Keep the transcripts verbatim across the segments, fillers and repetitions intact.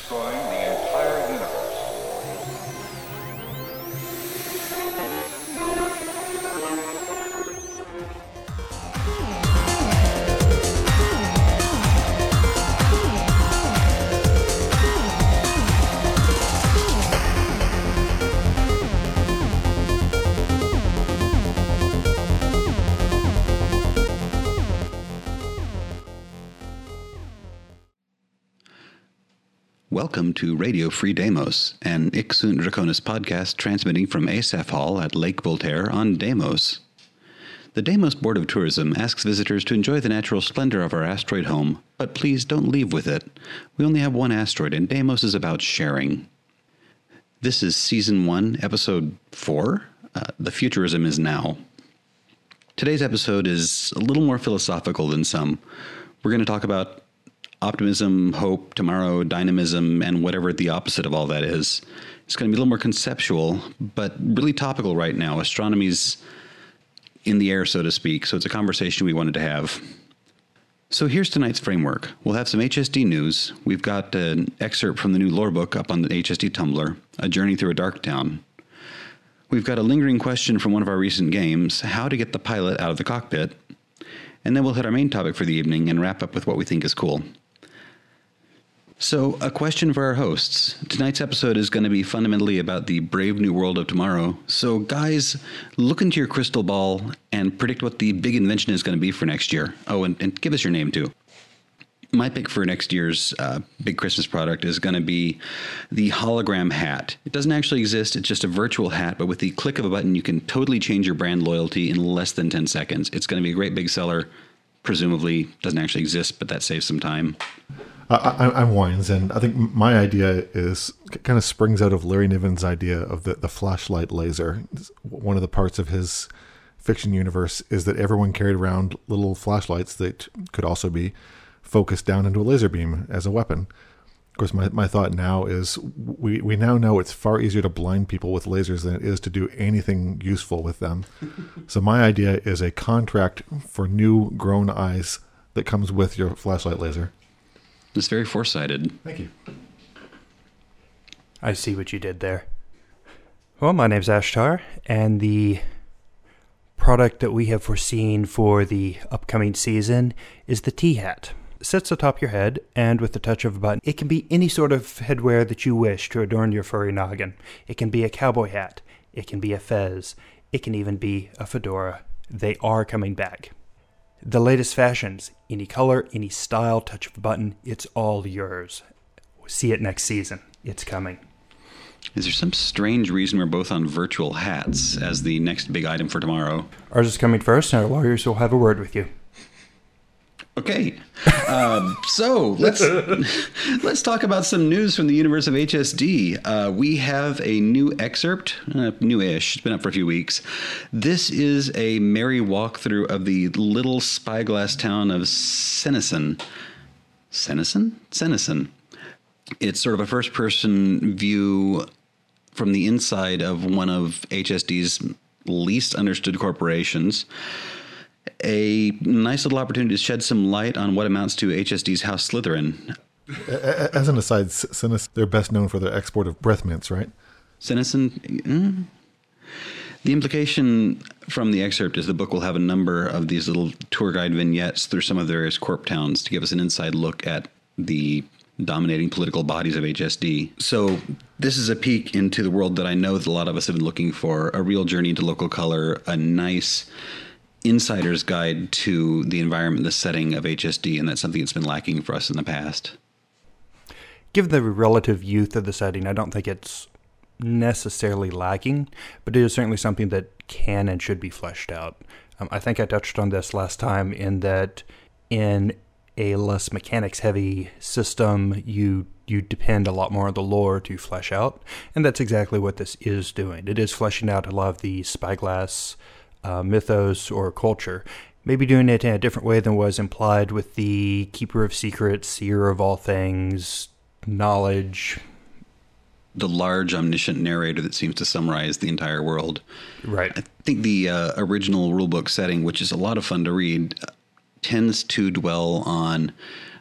destroying the entire universe. Welcome to Radio Free Deimos, an Ixunt Draconis podcast transmitting from Asaph Hall at Lake Voltaire on Deimos. The Deimos Board of Tourism asks visitors to enjoy the natural splendor of our asteroid home, but please don't leave with it. We only have one asteroid, and Deimos is about sharing. This is Season one, Episode four. Uh, the Futurism is Now. Today's episode is a little more philosophical than some. We're going to talk about optimism, hope, tomorrow, dynamism, and whatever the opposite of all that is. It's going to be a little more conceptual, but really topical right now. Astronomy's in the air, so to speak, so it's a conversation we wanted to have. So here's tonight's framework. We'll have some H S D news. We've got an excerpt from the new lore book up on the H S D Tumblr, A Journey Through a Dark Town. We've got a lingering question from one of our recent games, how to get the pilot out of the cockpit. And then we'll hit our main topic for the evening and wrap up with what we think is cool. So, a question for our hosts. Tonight's episode is going to be fundamentally about the brave new world of tomorrow. So, guys, look into your crystal ball and predict what the big invention is going to be for next year. Oh, and, and give us your name, too. My pick for next year's uh, big Christmas product is going to be the hologram hat. It doesn't actually exist. It's just a virtual hat, but with the click of a button, you can totally change your brand loyalty in less than ten seconds. It's going to be a great big seller. Presumably doesn't actually exist, but that saves some time. I, I'm Wines, and I think my idea is kind of springs out of Larry Niven's idea of the, the flashlight laser. One of the parts of his fiction universe is that everyone carried around little flashlights that could also be focused down into a laser beam as a weapon. Of course, my, my thought now is we, we now know it's far easier to blind people with lasers than it is to do anything useful with them. So my idea is a contract for new grown eyes that comes with your flashlight laser. It's very foresighted. Thank you. I see what you did there. Well, my name's Ashtar, and the product that we have foreseen for the upcoming season is the T-Hat. It sits atop your head, and with the touch of a button, it can be any sort of headwear that you wish to adorn your furry noggin. It can be a cowboy hat. It can be a fez. It can even be a fedora. They are coming back. The latest fashions, any color, any style, touch of a button, it's all yours. See it next season. It's coming. Is there some strange reason we're both on virtual hats as the next big item for tomorrow? Ours is coming first, and our lawyers will have a word with you. Okay, um, so let's let's talk about some news from the universe of H S D. Uh, we have a new excerpt, uh, new-ish. It's been up for a few weeks. This is a merry walkthrough of the little spyglass town of Senesin. Senesin? Senesin. It's sort of a first-person view from the inside of one of H S D's least understood corporations. A nice little opportunity to shed some light on what amounts to H S D's House Slytherin. As an aside, Senesin, they're best known for their export of breath mints, right? Senesin. Mm. The implication from the excerpt is the book will have a number of these little tour guide vignettes through some of the various corp towns to give us an inside look at the dominating political bodies of H S D. So this is a peek into the world that I know that a lot of us have been looking for, a real journey into local color, a nice insider's guide to the environment, the setting of H S D, and that's something that's been lacking for us in the past. Given the relative youth of the setting, I don't think it's necessarily lacking, but it is certainly something that can and should be fleshed out. Um, I think I touched on this last time in that in a less mechanics-heavy system, you you depend a lot more on the lore to flesh out, and that's exactly what this is doing. It is fleshing out a lot of the spyglass uh, mythos or culture, maybe doing it in a different way than was implied with the Keeper of Secrets, Seer of all things, knowledge. The large omniscient narrator that seems to summarize the entire world. Right. I think the uh, original rulebook setting, which is a lot of fun to read, uh, tends to dwell on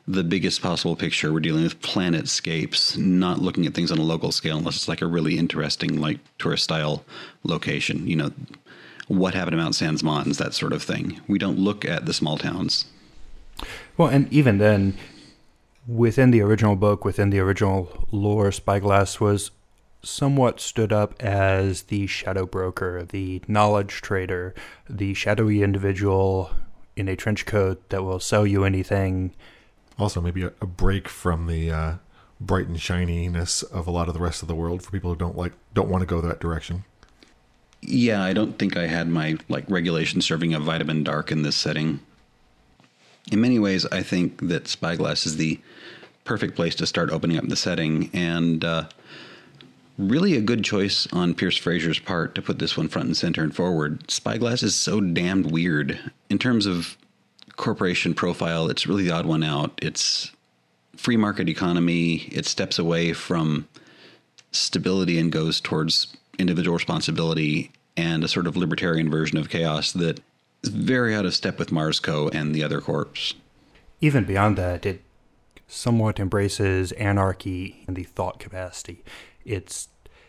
the biggest possible picture. We're dealing with planetscapes, not looking at things on a local scale unless it's like a really interesting, like tourist style location. You know, what happened to Mount Sans Mons, that sort of thing. We don't look at the small towns. Well, and even then, within the original book, within the original lore, Spyglass was somewhat stood up as the shadow broker, the knowledge trader, the shadowy individual in a trench coat that will sell you anything. Also, maybe a, a break from the uh, bright and shininess of a lot of the rest of the world for people who don't like don't want to go that direction. Yeah, I don't think I had my like regulation serving of vitamin dark in this setting. In many ways, I think that Spyglass is the perfect place to start opening up the setting, and uh, really a good choice on Pierce Fraser's part to put this one front and center and forward. Spyglass is so damned weird. In terms of corporation profile, it's really the odd one out. It's free market economy. It steps away from stability and goes towards individual responsibility and a sort of libertarian version of chaos that is very out of step with Marsco and the other corps. Even beyond that, it somewhat embraces anarchy in the thought capacity. It's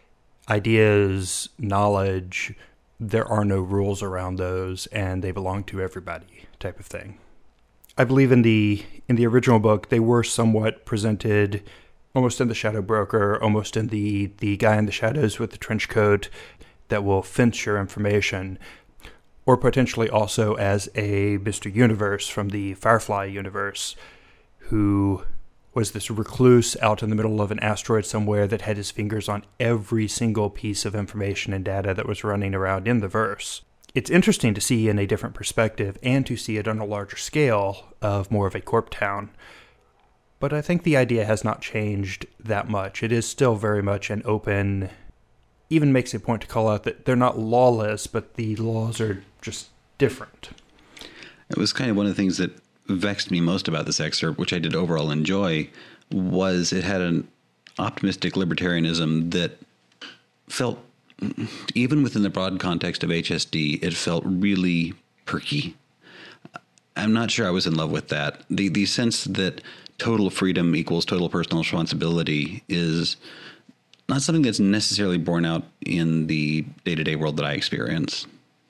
ideas, knowledge, there are no rules around those, and they belong to everybody type of thing. I believe in the in the original book, they were somewhat presented almost in the shadow broker, almost in the, the guy in the shadows with the trench coat that will fence your information, or potentially also as a Mister Universe from the Firefly universe, who was this recluse out in the middle of an asteroid somewhere that had his fingers on every single piece of information and data that was running around in the verse. It's interesting to see in a different perspective and to see it on a larger scale of more of a corp town. But I think the idea has not changed that much. It is still very much an open, even makes a point to call out that they're not lawless, but the laws are just different. It was kind of one of the things that vexed me most about this excerpt, which I did overall enjoy, was it had an optimistic libertarianism that felt, even within the broad context of H S D, it felt really perky. I'm not sure I was in love with that. The the sense that total freedom equals total personal responsibility is not something that's necessarily borne out in the day-to-day world that I experience.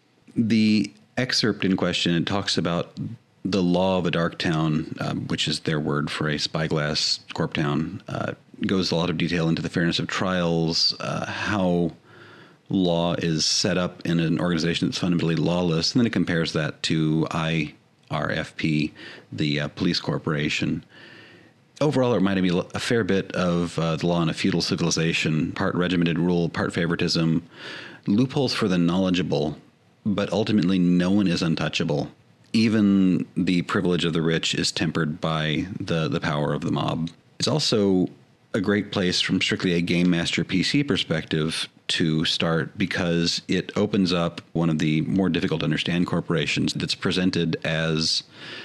The excerpt in question, it talks about the law of a dark town, um, which is their word for a spyglass corp town, uh, goes a lot of detail into the fairness of trials, uh, how law is set up in an organization that's fundamentally lawless, and then it compares that to I R F P, the uh, police corporation. Overall, it reminded me a fair bit of uh, the law in a feudal civilization, part regimented rule, part favoritism, loopholes for the knowledgeable, but ultimately no one is untouchable. Even the privilege of the rich is tempered by the, the power of the mob. It's also a great place from strictly a Game Master P C perspective to start, because it opens up one of the more difficult to understand corporations that's presented as,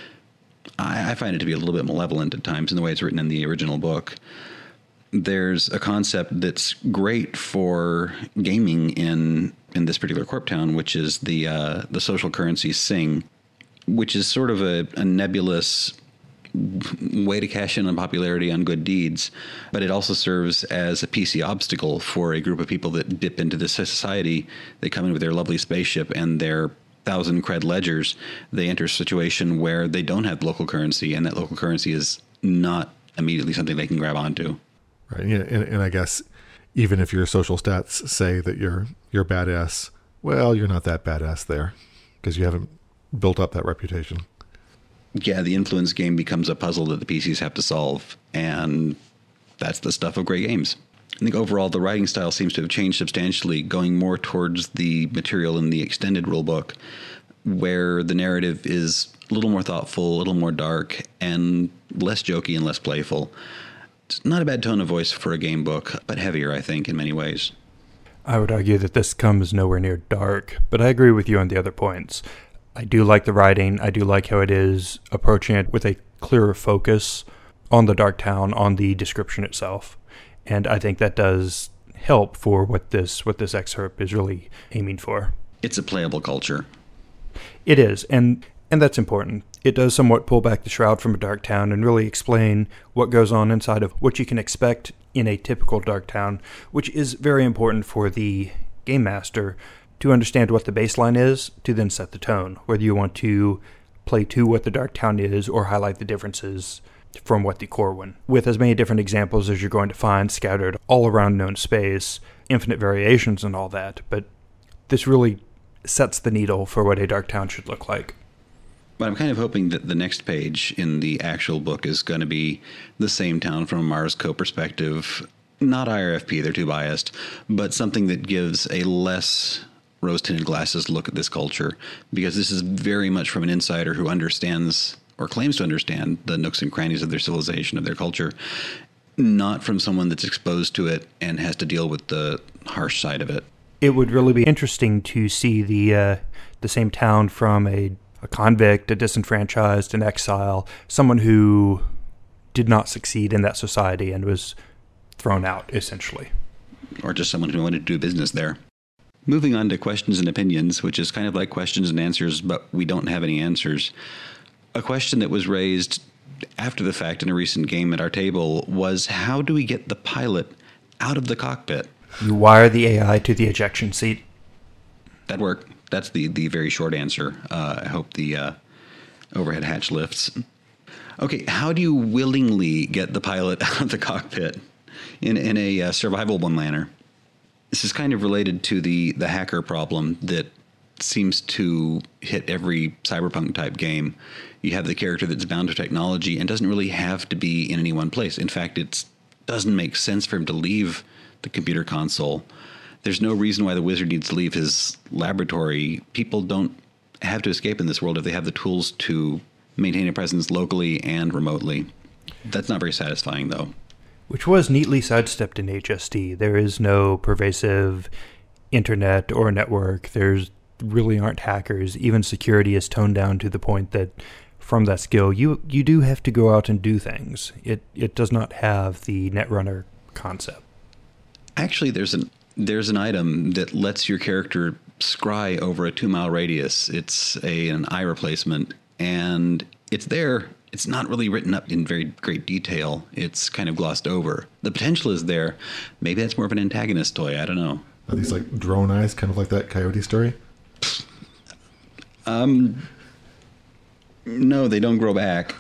I, I find it to be a little bit malevolent at times in the way it's written in the original book. There's a concept that's great for gaming in in this particular corp town, which is the uh, the social currency Sing, which is sort of a, a nebulous way to cash in on popularity on good deeds, but it also serves as a P C obstacle for a group of people that dip into this society. They come in with their lovely spaceship and their thousand cred ledgers. They enter a situation where they don't have local currency, and that local currency is not immediately something they can grab onto. Right, yeah, and, and I guess even if your social stats say that you're you're badass, well, you're not that badass there because you haven't built up that reputation. Yeah, the influence game becomes a puzzle that the P Cs have to solve, and that's the stuff of great games. I think overall the writing style seems to have changed substantially, going more towards the material in the extended rulebook, where the narrative is a little more thoughtful, a little more dark, and less jokey and less playful. It's not a bad tone of voice for a game book, but heavier, I think, in many ways. I would argue that this comes nowhere near dark, but I agree with you on the other points. I do like the writing. I do like how it is approaching it with a clearer focus on the Dark Town, on the description itself. And I think that does help for what this what this excerpt is really aiming for. It's a playable culture. It is. And And that's important. It does somewhat pull back the shroud from a dark town and really explain what goes on inside of what you can expect in a typical dark town, which is very important for the game master to understand what the baseline is, to then set the tone, whether you want to play to what the dark town is or highlight the differences from what the core one. With as many different examples as you're going to find scattered all around known space, infinite variations and all that, but this really sets the needle for what a dark town should look like. But I'm kind of hoping that the next page in the actual book is going to be the same town from a Mars Co perspective. Not I R F P, they're too biased, but something that gives a less rose-tinted glasses look at this culture, because this is very much from an insider who understands or claims to understand the nooks and crannies of their civilization, of their culture, not from someone that's exposed to it and has to deal with the harsh side of it. It would really be interesting to see the uh, the same town from a a convict, a disenfranchised, an exile, someone who did not succeed in that society and was thrown out, essentially. Or just someone who wanted to do business there. Moving on to questions and opinions, which is kind of like questions and answers, but we don't have any answers. A question that was raised after the fact in a recent game at our table was, how do we get the pilot out of the cockpit? You wire the A I to the ejection seat. That worked. That's the, the very short answer. Uh, I hope the uh, overhead hatch lifts. Okay, how do you willingly get the pilot out of the cockpit in, in a uh, survivable manner? This is kind of related to the, the hacker problem that seems to hit every cyberpunk type game. You have the character that's bound to technology and doesn't really have to be in any one place. In fact, it doesn't make sense for him to leave the computer console. There's no reason why the wizard needs to leave his laboratory. People don't have to escape in this world if they have the tools to maintain a presence locally and remotely. That's not very satisfying, though. Which was neatly sidestepped in H S D. There is no pervasive internet or network. There's really aren't hackers. Even security is toned down to the point that from that skill, you you do have to go out and do things. It it does not have the Netrunner concept. Actually, there's an there's an item that lets your character scry over a two mile radius. It's a an eye replacement, and it's there. It's not really written up in very great detail. It's kind of glossed over. The potential is there. Maybe that's more of an antagonist toy. I don't know. Are these like drone eyes, kind of like that Coyote story? Um, no, they don't grow back.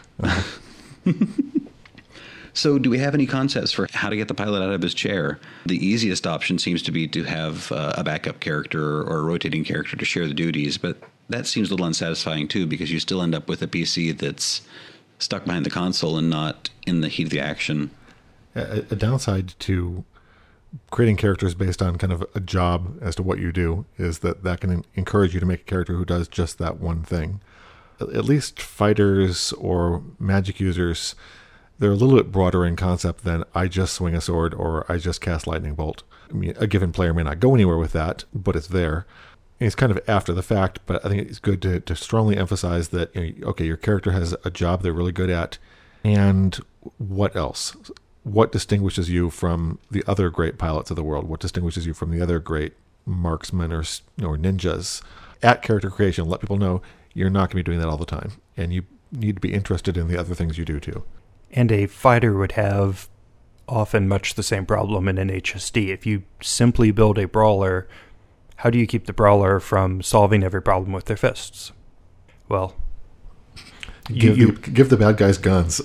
So do we have any concepts for how to get the pilot out of his chair? The easiest option seems to be to have uh, a backup character or a rotating character to share the duties, but that seems a little unsatisfying too, because you still end up with a P C that's stuck behind the console and not in the heat of the action. A, a downside to creating characters based on kind of a job as to what you do is that that can encourage you to make a character who does just that one thing. At least fighters or magic users, they're a little bit broader in concept than I just swing a sword or I just cast lightning bolt. I mean, a given player may not go anywhere with that, but it's there. And it's kind of after the fact, but I think it's good to, to strongly emphasize that, you know, okay, your character has a job they're really good at, and what else? What distinguishes you from the other great pilots of the world? What distinguishes you from the other great marksmen or, or ninjas? At character creation, let people know you're not going to be doing that all the time, and you need to be interested in the other things you do too. And a fighter would have often much the same problem in an H S D. If you simply build a brawler, how do you keep the brawler from solving every problem with their fists? Well, give, you, you, the, give the bad guys guns.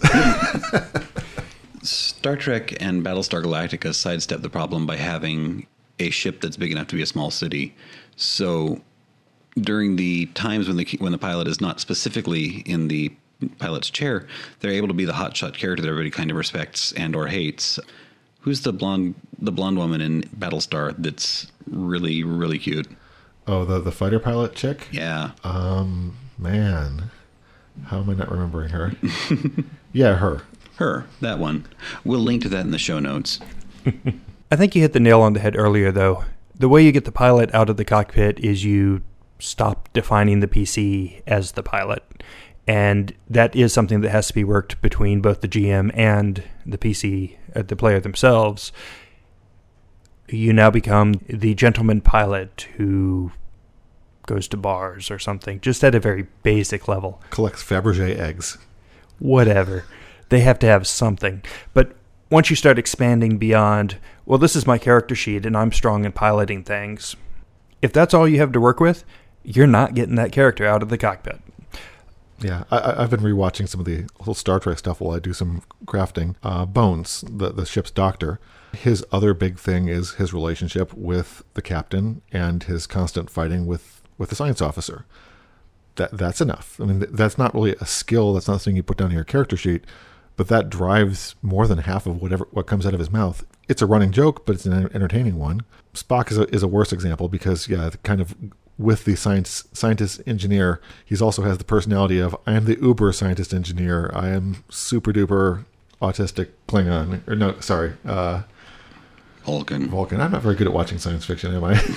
Star Trek and Battlestar Galactica sidestep the problem by having a ship that's big enough to be a small city. So during the times when the when the pilot is not specifically in the pilot's chair, they're able to be the hotshot character that everybody kind of respects and or hates. Who's the blonde the blonde woman in Battlestar that's really, really cute? Oh, the the fighter pilot chick? Yeah. Um, man. How am I not remembering her? Yeah, her. Her, that one. We'll link to that in the show notes. I think you hit the nail on the head earlier, though. The way you get the pilot out of the cockpit is you stop defining the P C as the pilot. And that is something that has to be worked between both the G M and the P C, uh, the player themselves. You now become the gentleman pilot who goes to bars or something, just at a very basic level. Collects Fabergé eggs. Whatever. They have to have something. But once you start expanding beyond, well, this is my character sheet and I'm strong in piloting things, if that's all you have to work with, you're not getting that character out of the cockpit. Yeah, I, I've been rewatching some of the little Star Trek stuff while I do some crafting. Uh, Bones, the, the ship's doctor, his other big thing is his relationship with the captain and his constant fighting with, with the science officer. That That's enough. I mean, that's not really a skill. That's not something you put down in your character sheet, but that drives more than half of whatever what comes out of his mouth. It's a running joke, but it's an entertaining one. Spock is a, is a worse example because, yeah, kind of with the science scientist engineer, he's also has the personality of, I am the uber scientist engineer. I am super duper autistic Klingon. Or no, sorry, uh, Vulcan. Vulcan. I'm not very good at watching science fiction, am I?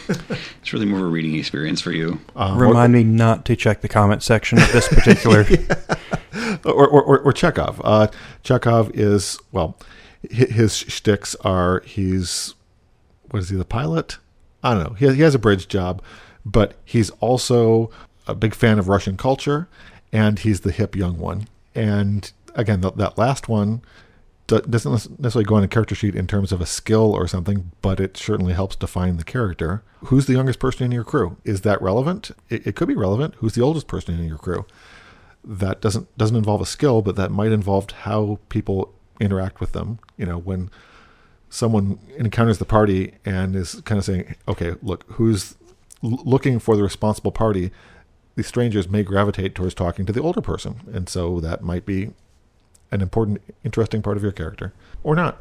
It's really more of a reading experience for you. Um, Remind or, me not to check the comment section of this particular... yeah. or, or, or, or Chekhov. Uh, Chekhov is, well, his shticks are, he's, what is he, the pilot? I don't know. He has, he has a bridge job, but he's also a big fan of Russian culture, and he's the hip young one. And again, th- that last one doesn't necessarily go on a character sheet in terms of a skill or something, but it certainly helps define the character. Who's the youngest person in your crew? Is that relevant? It, it could be relevant. Who's the oldest person in your crew? That doesn't doesn't involve a skill, but that might involve how people interact with them. You know, when someone encounters the party and is kind of saying, okay, look, who's l- looking for the responsible party, the strangers may gravitate towards talking to the older person. And so that might be an important, interesting part of your character, or not.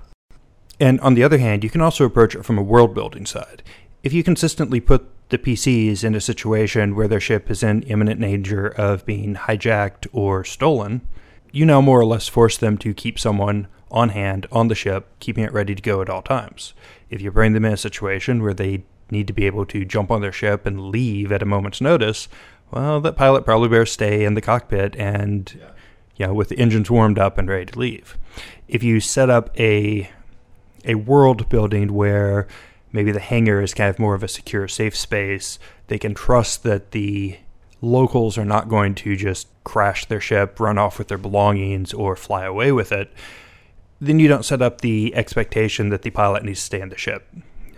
And on the other hand, you can also approach it from a world-building side. If you consistently put the P Cs in a situation where their ship is in imminent danger of being hijacked or stolen, you now more or less force them to keep someone on hand on the ship, keeping it ready to go at all times. If you bring them in a situation where they need to be able to jump on their ship and leave at a moment's notice, well, that pilot probably better stay in the cockpit and... Yeah. You know, with the engines warmed up and ready to leave. If you set up a a world building where maybe the hangar is kind of more of a secure, safe space, they can trust that the locals are not going to just crash their ship, run off with their belongings, or fly away with it, then you don't set up the expectation that the pilot needs to stay in the ship.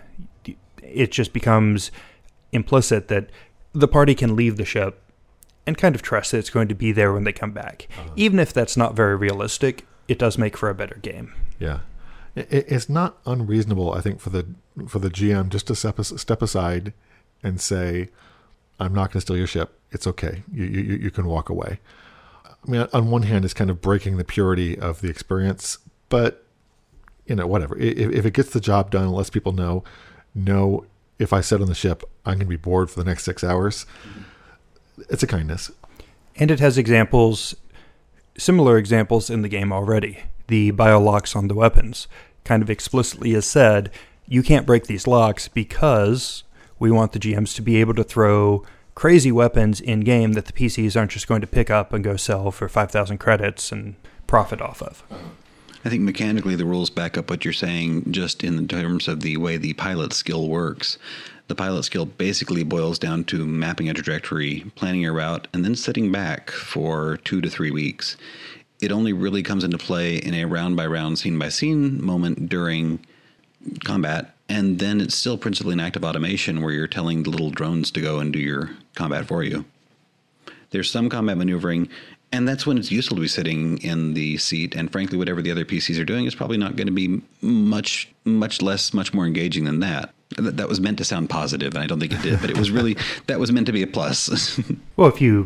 It just becomes implicit that the party can leave the ship and kind of trust that it's going to be there when they come back. Uh-huh. Even if that's not very realistic, it does make for a better game. Yeah. It, it's not unreasonable, I think, for the for the G M just to step, step aside and say, I'm not going to steal your ship. It's okay. You, you you can walk away. I mean, on one hand, it's kind of breaking the purity of the experience, but, you know, whatever. If, if it gets the job done and lets people know, no, if I sit on the ship, I'm going to be bored for the next six hours. It's a kindness. And it has examples, similar examples in the game already. The biolocks on the weapons kind of explicitly is said, you can't break these locks because we want the G Ms to be able to throw crazy weapons in-game that the P Cs aren't just going to pick up and go sell for five thousand credits and profit off of. I think mechanically the rules back up what you're saying just in terms of the way the pilot skill works. The pilot skill basically boils down to mapping a trajectory, planning your route, and then sitting back for two to three weeks. It only really comes into play in a round-by-round, scene-by-scene moment during combat, and then it's still principally an act of automation where you're telling the little drones to go and do your combat for you. There's some combat maneuvering, and that's when it's useful to be sitting in the seat, and frankly, whatever the other P Cs are doing is probably not going to be much, much less, much more engaging than that. That was meant to sound positive, and I don't think it did, but it was really, that was meant to be a plus. Well, if you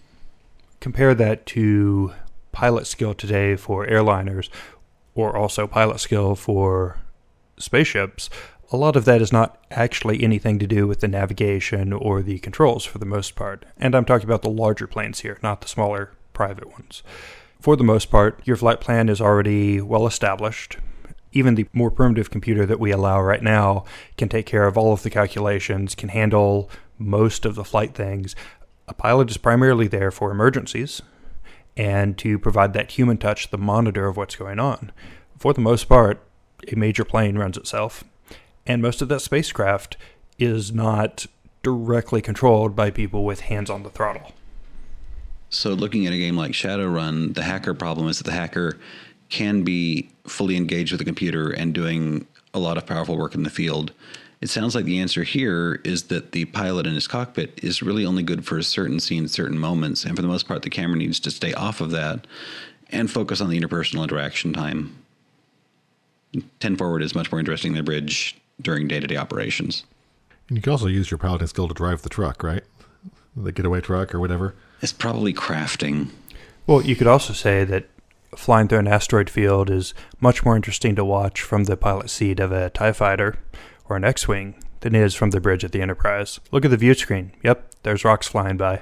compare that to pilot skill today for airliners, or also pilot skill for spaceships, a lot of that is not actually anything to do with the navigation or the controls for the most part. And I'm talking about the larger planes here, not the smaller private ones. For the most part, your flight plan is already well established. Even the more primitive computer that we allow right now can take care of all of the calculations, can handle most of the flight things. A pilot is primarily there for emergencies and to provide that human touch, the monitor of what's going on. For the most part, a major plane runs itself, and most of that spacecraft is not directly controlled by people with hands on the throttle. So looking at a game like Shadowrun, the hacker problem is that the hacker can be fully engaged with the computer and doing a lot of powerful work in the field. It sounds like the answer here is that the pilot in his cockpit is really only good for a certain scene, certain moments, and for the most part, the camera needs to stay off of that and focus on the interpersonal interaction time. ten forward is much more interesting than the bridge during day-to-day operations. And you can also use your piloting skill to drive the truck, right? The getaway truck or whatever. It's probably crafting. Well, you could also say that flying through an asteroid field is much more interesting to watch from the pilot seat of a TIE fighter or an X-Wing than it is from the bridge at the Enterprise. Look at the view screen. Yep, there's rocks flying by.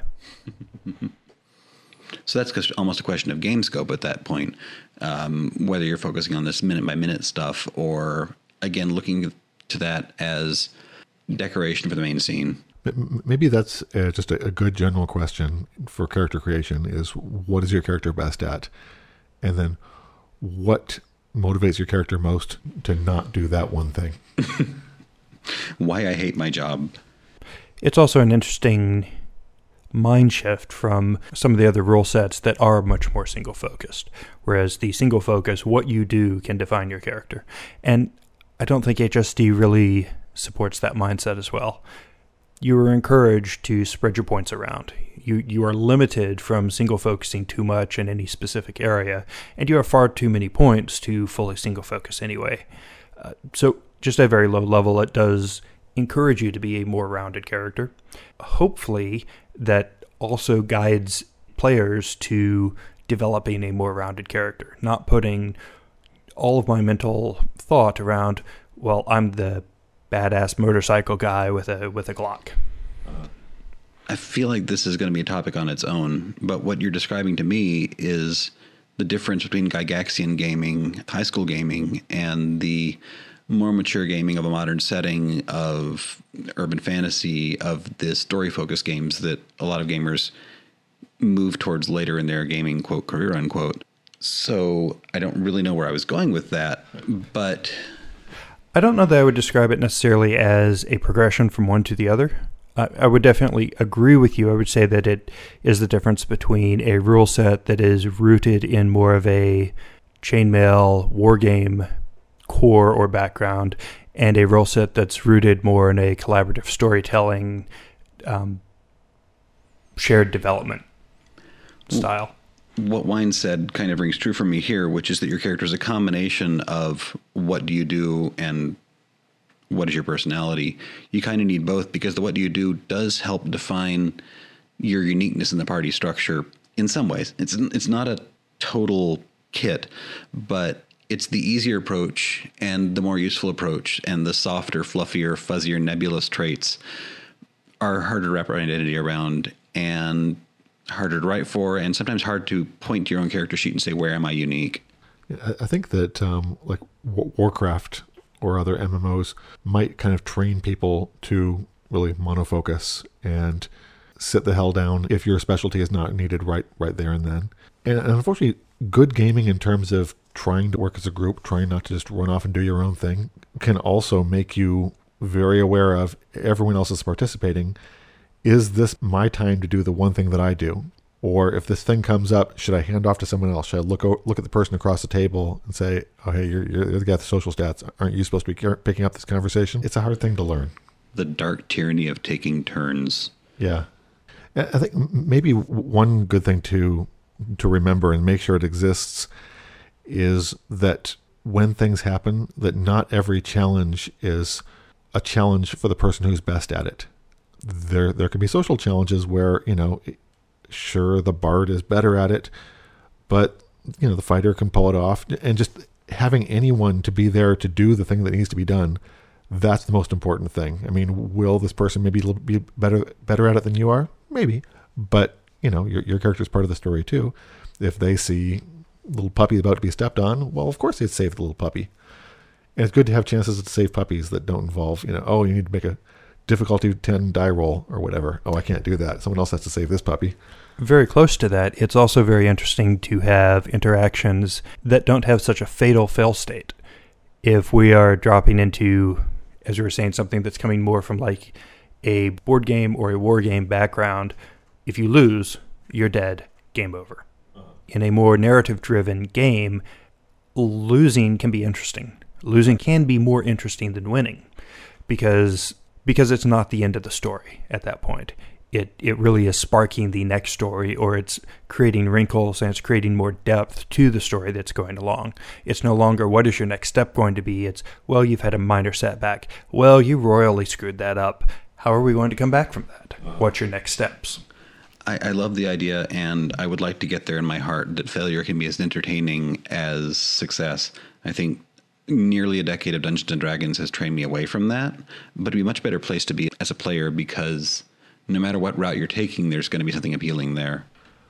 So that's just almost a question of game scope at that point, um, whether you're focusing on this minute-by-minute stuff or, again, looking to that as decoration for the main scene. Maybe that's uh, just a, a good general question for character creation is, what is your character best at? And then what motivates your character most to not do that one thing? Why I hate my job. It's also an interesting mind shift from some of the other rule sets that are much more single-focused, whereas the single focus, what you do, can define your character. And I don't think H S D really supports that mindset as well. You are encouraged to spread your points around. You you are limited from single focusing too much in any specific area, and you have far too many points to fully single focus anyway. Uh, so just at a very low level, it does encourage you to be a more rounded character. Hopefully, that also guides players to developing a more rounded character, not putting all of my mental thought around, well, I'm the badass motorcycle guy with a with a Glock. I feel like this is going to be a topic on its own, but what you're describing to me is the difference between Gygaxian gaming, high school gaming, and the more mature gaming of a modern setting of urban fantasy, of the story-focused games that a lot of gamers move towards later in their gaming, quote, career, unquote. So I don't really know where I was going with that, but I don't know that I would describe it necessarily as a progression from one to the other. I, I would definitely agree with you. I would say that it is the difference between a rule set that is rooted in more of a chainmail war game core or background, and a rule set that's rooted more in a collaborative storytelling, um, shared development style. What Wine said kind of rings true for me here, which is that your character is a combination of what do you do and what is your personality. You kind of need both, because the what do you do does help define your uniqueness in the party structure in some ways. It's it's not a total kit, but it's the easier approach and the more useful approach, and the softer, fluffier, fuzzier, nebulous traits are harder to wrap our identity around and harder to write for, and sometimes hard to point to your own character sheet and say, where am I unique? I think that um, like Warcraft or other M M Os might kind of train people to really monofocus and sit the hell down if your specialty is not needed right right there and then. And, and unfortunately, good gaming in terms of trying to work as a group, trying not to just run off and do your own thing, can also make you very aware of everyone else is participating. Is this my time to do the one thing that I do? Or if this thing comes up, should I hand off to someone else? Should I look look at the person across the table and say, oh, hey, you're, you're the guy with the social stats. Aren't you supposed to be picking up this conversation? It's a hard thing to learn. The dark tyranny of taking turns. Yeah. I think maybe one good thing to to remember and make sure it exists is that when things happen, that not every challenge is a challenge for the person who's best at it. There there can be social challenges where, you know, sure, the bard is better at it, but, you know, the fighter can pull it off. And just having anyone to be there to do the thing that needs to be done, that's the most important thing. I mean, will this person maybe be better better at it than you are? Maybe. But, you know, your your character is part of the story too. If they see little puppy about to be stepped on, well, of course they'd save the little puppy. And it's good to have chances to save puppies that don't involve, you know, oh, you need to make a difficulty ten die roll or whatever. Oh, I can't do that. Someone else has to save this puppy. Very close to that. It's also very interesting to have interactions that don't have such a fatal fail state. If we are dropping into, as we were saying, something that's coming more from like a board game or a war game background, if you lose, you're dead, game over. Uh-huh. In a more narrative-driven game, losing can be interesting. Losing can be more interesting than winning because because it's not the end of the story at that point. It it really is sparking the next story, or it's creating wrinkles and it's creating more depth to the story that's going along. It's no longer, what is your next step going to be? It's, well, you've had a minor setback. Well, you royally screwed that up. How are we going to come back from that? What's your next steps? I, I love the idea, and I would like to get there in my heart that failure can be as entertaining as success. I think nearly a decade of Dungeons and Dragons has trained me away from that, but it'd be a much better place to be as a player because no matter what route you're taking, there's going to be something appealing there.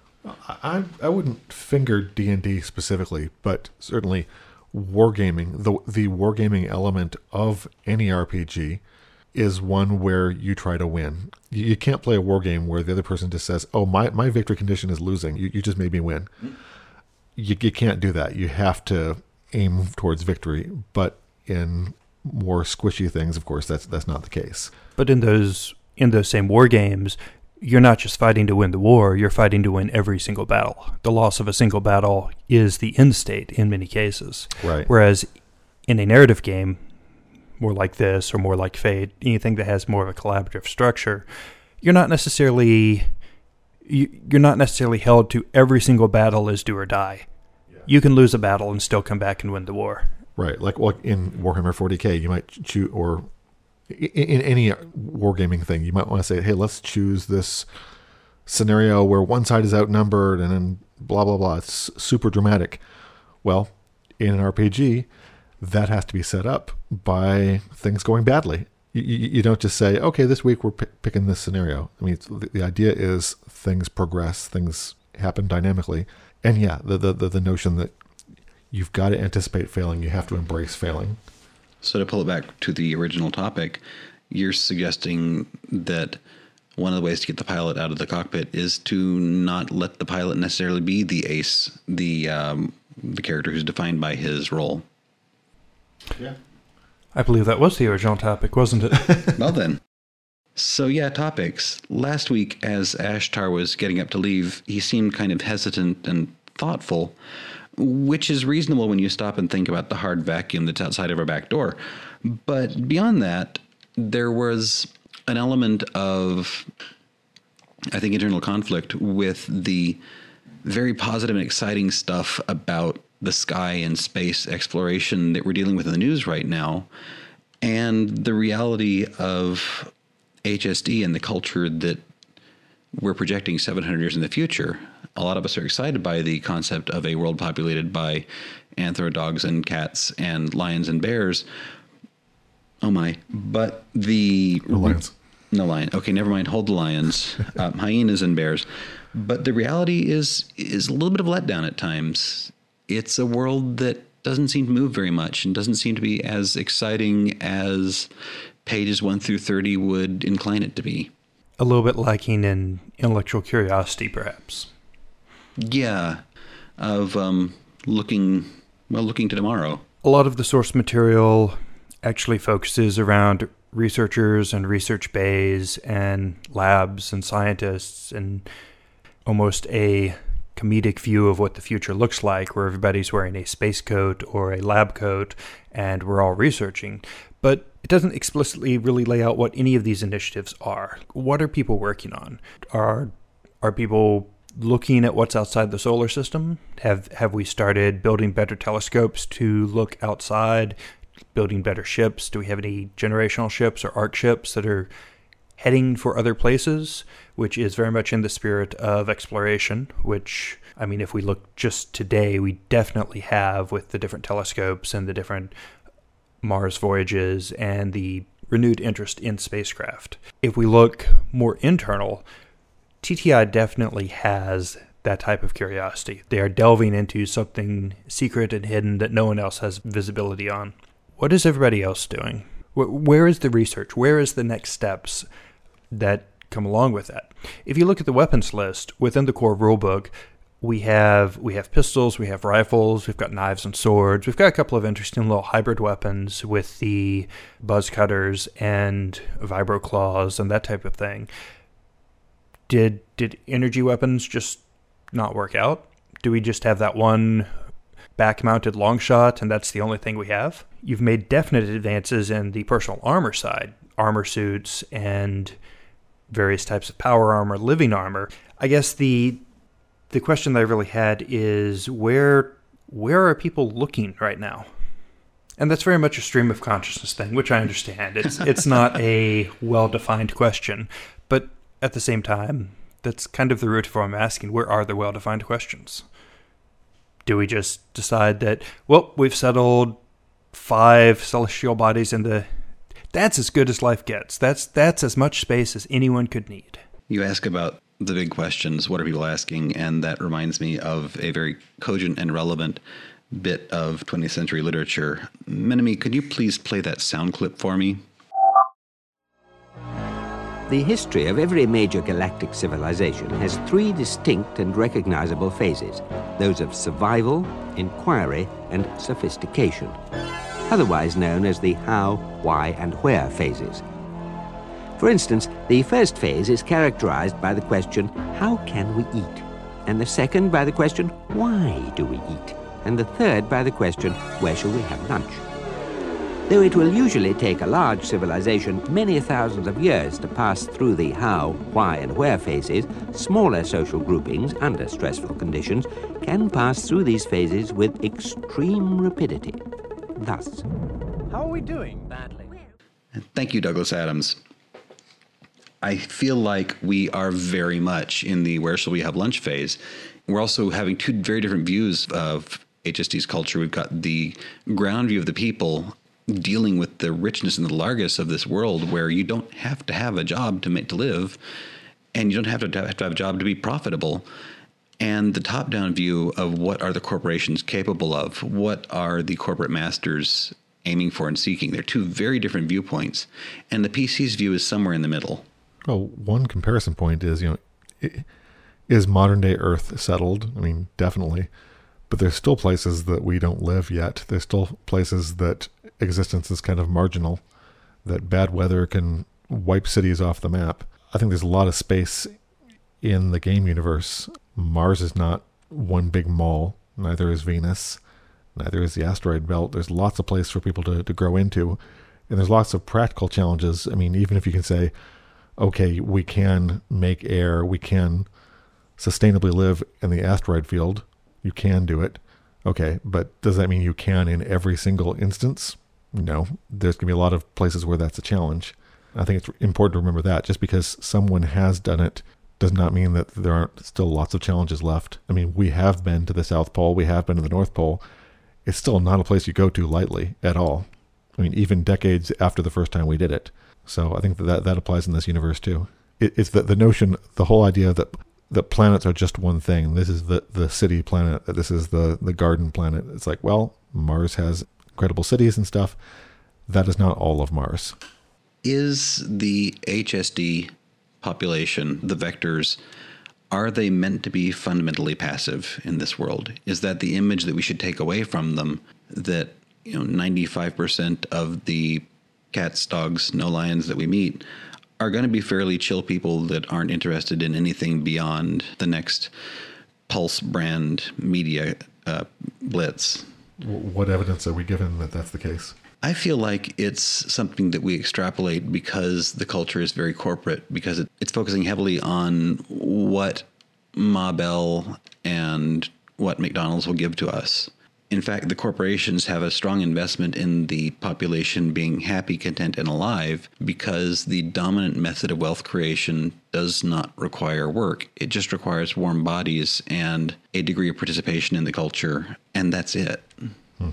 I I wouldn't finger D and D specifically, but certainly wargaming, the the wargaming element of any R P G is one where you try to win. You, you can't play a war game where the other person just says, oh, my, my victory condition is losing. You, you just made me win. Mm-hmm. You, you can't do that. You have to aim towards victory. But in more squishy things, of course, that's that's not the case. But in those in those same war games, you're not just fighting to win the war, you're fighting to win every single battle. The loss of a single battle is the end state in many cases. Right. Whereas in a narrative game, more like this or more like Fate, anything that has more of a collaborative structure, you're not necessarily you, you're not necessarily held to every single battle as do or die. Yeah. You can lose a battle and still come back and win the war. Right. Like, like in Warhammer forty K, you might choose, or in, in any wargaming thing, you might want to say, hey, let's choose this scenario where one side is outnumbered and then blah, blah, blah. It's super dramatic. Well, in an R P G, that has to be set up by things going badly. You, you, you don't just say, okay, this week we're p- picking this scenario. I mean, the, the idea is things progress, things happen dynamically. And yeah, the, the, the, the notion that you've got to anticipate failing, you have to embrace failing. So to pull it back to the original topic, you're suggesting that one of the ways to get the pilot out of the cockpit is to not let the pilot necessarily be the ace, the um, the character who's defined by his role. Yeah. I believe that was the original topic, wasn't it? Well then. So yeah, topics. Last week, as Ashtar was getting up to leave, he seemed kind of hesitant and thoughtful, which is reasonable when you stop and think about the hard vacuum that's outside of our back door. But beyond that, there was an element of, I think, internal conflict with the very positive and exciting stuff about the sky and space exploration that we're dealing with in the news right now, and the reality of H S D and the culture that we're projecting seven hundred years in the future. A lot of us are excited by the concept of a world populated by anthro-dogs and cats and lions and bears. Oh my. But the... No lions. No lion. Okay, never mind. Hold the lions. um, hyenas and bears. But the reality is is a little bit of a letdown at times. It's a world that doesn't seem to move very much and doesn't seem to be as exciting as pages one through thirty would incline it to be. A little bit lacking in intellectual curiosity, perhaps. Yeah, of um, looking, well, looking to tomorrow. A lot of the source material actually focuses around researchers and research bays and labs and scientists and almost a comedic view of what the future looks like, where everybody's wearing a space coat or a lab coat and we're all researching. But it doesn't explicitly really lay out what any of these initiatives are. What are people working on? Are are people looking at what's outside the solar system? Have have we started building better telescopes to look outside, building better ships? Do we have any generational ships or arc ships that are heading for other places, which is very much in the spirit of exploration, which, I mean, if we look just today, we definitely have with the different telescopes and the different Mars voyages and the renewed interest in spacecraft. If we look more internal, T T I definitely has that type of curiosity. They are delving into something secret and hidden that no one else has visibility on. What is everybody else doing? Where is the research? Where is the next steps that come along with that? If you look at the weapons list within the core rulebook, We have we have pistols, we have rifles, we've got knives and swords. We've got a couple of interesting little hybrid weapons with the buzz cutters and vibro claws and that type of thing. Did did energy weapons just not work out? Do we just have that one back-mounted long shot and that's the only thing we have? You've made definite advances in the personal armor side, armor suits and various types of power armor, living armor. I guess the the question that I really had is where where are people looking right now? And that's very much a stream of consciousness thing, which I understand. It's it's not a well-defined question, but at the same time, that's kind of the root of what I'm asking. Where are the well-defined questions? Do we just decide that, well, we've settled five celestial bodies in the... That's as good as life gets. That's that's as much space as anyone could need. You ask about the big questions, what are people asking? And that reminds me of a very cogent and relevant bit of twentieth century literature. Menemy, could you please play that sound clip for me? The history of every major galactic civilization has three distinct and recognizable phases, those of survival, inquiry, and sophistication, otherwise known as the how, why, and where phases. For instance, the first phase is characterized by the question, how can we eat? And the second by the question, why do we eat? And the third by the question, where shall we have lunch? Though it will usually take a large civilization many thousands of years to pass through the how, why, and where phases, smaller social groupings under stressful conditions can pass through these phases with extreme rapidity. Thus, how are we doing? Badly. Thank you, Douglas Adams. I feel like we are very much in the where shall we have lunch phase. We're also having two very different views of H S D's culture. We've got the ground view of the people dealing with the richness and the largesse of this world, where you don't have to have a job to make to live, and you don't have to have to have a job to be profitable. And the top-down view of what are the corporations capable of, what are the corporate masters aiming for and seeking. They're two very different viewpoints, and the P C's view is somewhere in the middle. Well, one comparison point is, you know, is modern-day Earth settled? I mean, definitely. But there's still places that we don't live yet. There's still places that existence is kind of marginal, that bad weather can wipe cities off the map. I think there's a lot of space in the game universe. Mars is not one big mall. Neither is Venus. Neither is the asteroid belt. There's lots of place for people to, to grow into. And there's lots of practical challenges. I mean, even if you can say, okay, we can make air, we can sustainably live in the asteroid field, you can do it. Okay, but does that mean you can in every single instance? No. There's going to be a lot of places where that's a challenge. I think it's important to remember that. Just because someone has done it does not mean that there aren't still lots of challenges left. I mean, we have been to the South Pole, we have been to the North Pole. It's still not a place you go to lightly at all. I mean, even decades after the first time we did it. So I think that that, that applies in this universe too. It, it's the, the notion, the whole idea that that planets are just one thing. This is the, the city planet. This is the, the garden planet. It's like, well, Mars has incredible cities and stuff. That is not all of Mars. Is the H S D population, the vectors, are they meant to be fundamentally passive in this world? Is that the image that we should take away from them, that, you know, ninety-five percent of the cats, dogs, no lions that we meet are going to be fairly chill people that aren't interested in anything beyond the next Pulse brand media uh, blitz? What evidence are we given that that's the case? I feel like it's something that we extrapolate because the culture is very corporate, because it, it's focusing heavily on what Ma Bell and what McDonald's will give to us. In fact, the corporations have a strong investment in the population being happy, content, and alive because the dominant method of wealth creation does not require work. It just requires warm bodies and a degree of participation in the culture, and that's it. Hmm.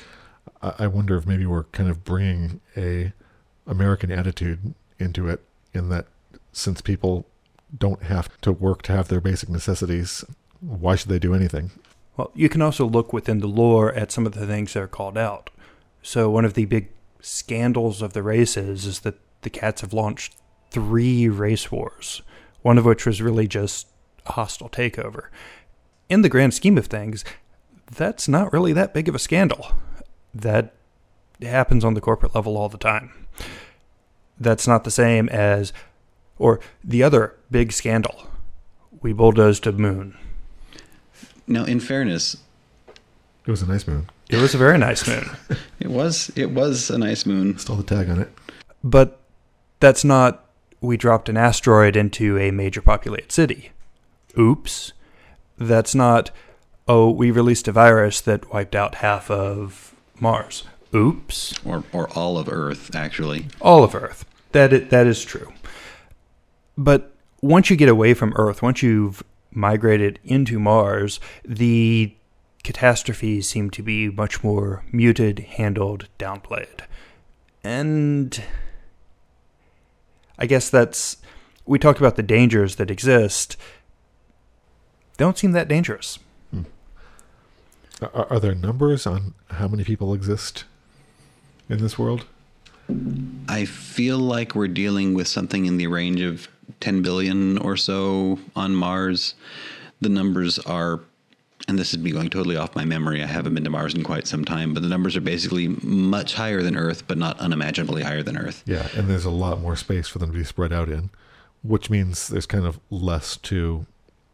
I wonder if maybe we're kind of bringing a American attitude into it, in that since people don't have to work to have their basic necessities, why should they do anything? Well, you can also look within the lore at some of the things that are called out. So one of the big scandals of the races is that the cats have launched three race wars, one of which was really just a hostile takeover. in the grand scheme of things, that's not really that big of a scandal. That happens on the corporate level all the time. That's not the same as, or the other big scandal. We bulldozed a moon. Now, in fairness, It was a nice moon. It was a very nice moon. it was it was a nice moon. Still the tag on it. But that's not, we dropped an asteroid into a major populated city. Oops. That's not, oh, we released a virus that wiped out half of Mars. Oops. Or or all of Earth, actually. All of Earth. That is, that is true. But once you get away from Earth, once you've migrated into Mars, the catastrophes seem to be much more muted, handled, downplayed. And I guess that's, we talked about the dangers that exist. They don't seem that dangerous. Hmm. Are, are there numbers on how many people exist in this world? I feel like we're dealing with something in the range of ten billion or so on Mars. The numbers are, and this is me going totally off my memory, I haven't been to Mars in quite some time, but the numbers are basically much higher than Earth, but not unimaginably higher than Earth. Yeah, and there's a lot more space for them to be spread out in, which means there's kind of less to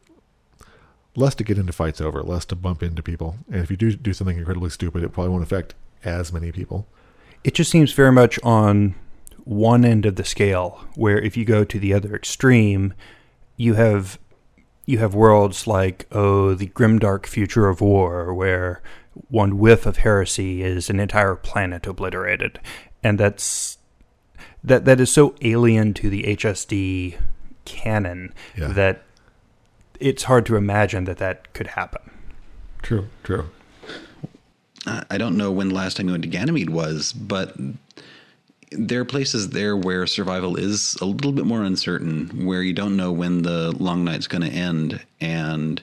less to get into fights over, less to bump into people. And if you do do something incredibly stupid, it probably won't affect as many people. It just seems very much on one end of the scale, where if you go to the other extreme, you have you have worlds like, oh, the grimdark future of war, where one whiff of heresy is an entire planet obliterated. And that's that that is so alien to the H S D canon Yeah. that it's hard to imagine that that could happen. True, true. I don't know when the last time you went to Ganymede was, but there are places there where survival is a little bit more uncertain, where you don't know when the long night's going to end, and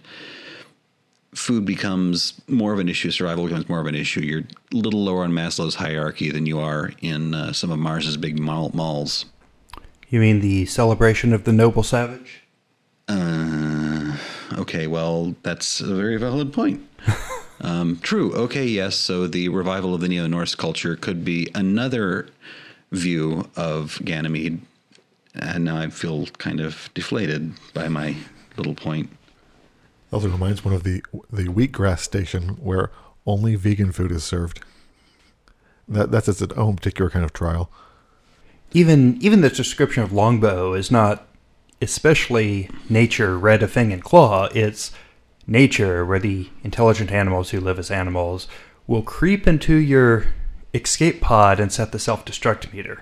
food becomes more of an issue, survival becomes more of an issue. You're a little lower on Maslow's hierarchy than you are in uh, some of Mars's big mall- malls. You mean the celebration of the noble savage? Uh, okay, well, that's a very valid point. Um, true. Okay, yes. So the revival of the Neo-Norse culture could be another view of Ganymede. And now I feel kind of deflated by my little point. Also reminds one of the the wheatgrass station where only vegan food is served. That that's its own particular kind of trial. Even even the description of Longbow is not especially nature, red a fang and claw. It's nature, where the intelligent animals who live as animals will creep into your escape pod and set the self-destruct meter.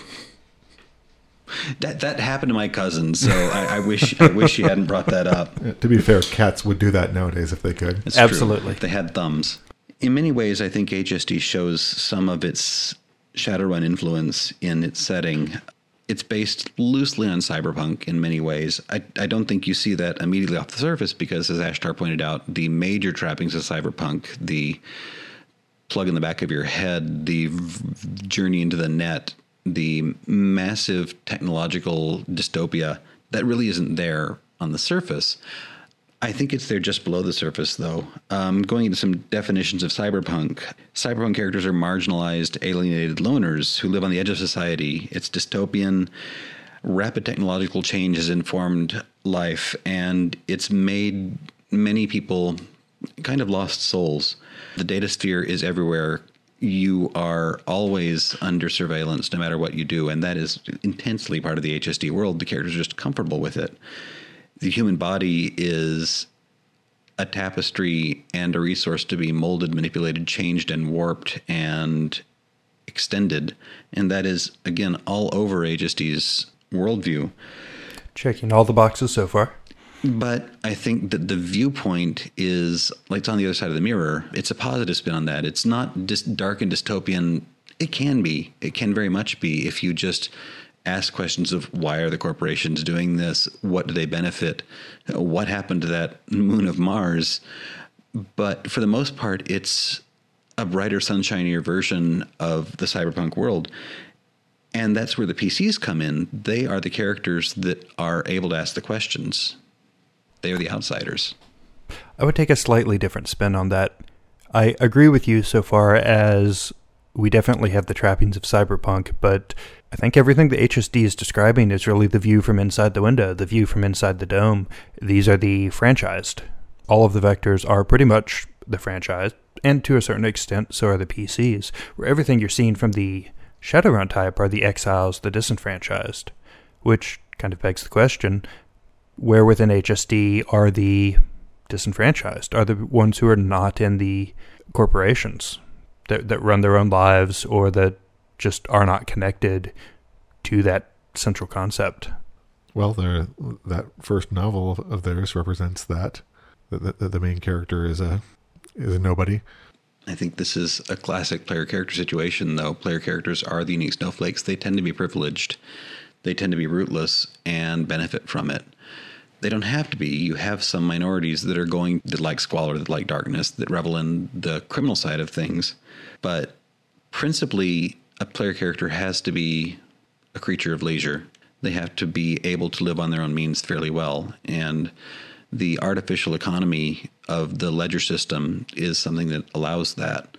That that happened to my cousin, so I, I wish I wish she hadn't brought that up. Uh, To be fair, cats would do that nowadays if they could. It's Absolutely. true, if they had thumbs. In many ways, I think H S D shows some of its Shadowrun influence in its setting. It's based loosely on cyberpunk in many ways. I, I don't think you see that immediately off the surface because, as Ashtar pointed out, the major trappings of cyberpunk, the plug in the back of your head, the v- journey into the net, the massive technological dystopia, that really isn't there on the surface. I think it's there just below the surface, though. Um, going into some definitions of cyberpunk, cyberpunk characters are marginalized, alienated loners who live on the edge of society. It's dystopian. Rapid technological change has informed life, and it's made many people kind of lost souls. The data sphere is everywhere. You are always under surveillance no matter what you do, and that is intensely part of the H S D world. The characters are just comfortable with it. The human body is a tapestry and a resource to be molded, manipulated, changed, and warped and extended. And that is, again, all over H S D's worldview. Checking all the boxes so far. But I think that the viewpoint is, like, it's on the other side of the mirror. It's a positive spin on that. It's not just dark and dystopian. It can be. It can very much be if you just ask questions of why are the corporations doing this? What do they benefit? What happened to that moon of Mars? But for the most part, it's a brighter, sunshinier version of the cyberpunk world. And that's where the P Cs come in. They are the characters that are able to ask the questions. They are the outsiders. I would take a slightly different spin on that. I agree with you so far as we definitely have the trappings of cyberpunk, but I think everything the H S D is describing is really the view from inside the window, the view from inside the dome. These are the franchised. All of the vectors are pretty much the franchise, and to a certain extent, so are the P Cs, where everything you're seeing from the Shadowrun type are the exiles, the disenfranchised, which kind of begs the question, where within H S D are the disenfranchised? Are the ones who are not in the corporations that, that run their own lives or that just are not connected to that central concept? Well, that first novel of theirs represents that. The, the, the main character is a is a nobody. I think this is a classic player character situation, though. Player characters are the unique snowflakes. They tend to be privileged. They tend to be rootless and benefit from it. They don't have to be. You have some minorities that are going, that like squalor, that like darkness, that revel in the criminal side of things. But principally, a player character has to be a creature of leisure. They have to be able to live on their own means fairly well. And the artificial economy of the ledger system is something that allows that.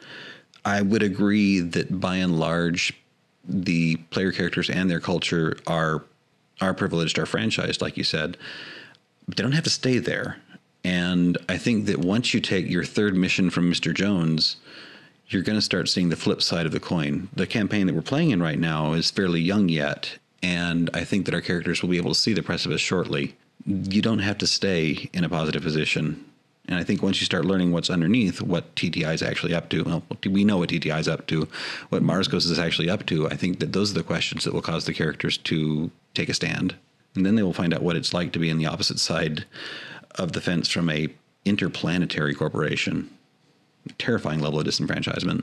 I would agree that by and large, the player characters and their culture are are privileged, are franchised, like you said, but they don't have to stay there. And I think that once you take your third mission from Mister Jones, you're going to start seeing the flip side of the coin. The campaign that we're playing in right now is fairly young yet, and I think that our characters will be able to see the precipice shortly. You don't have to stay in a positive position. And I think once you start learning what's underneath, what T T I is actually up to, well, we know what T T I is up to, what Marscos is actually up to, I think that those are the questions that will cause the characters to take a stand. And then they will find out what it's like to be on the opposite side of the fence from a interplanetary corporation. Terrifying level of disenfranchisement.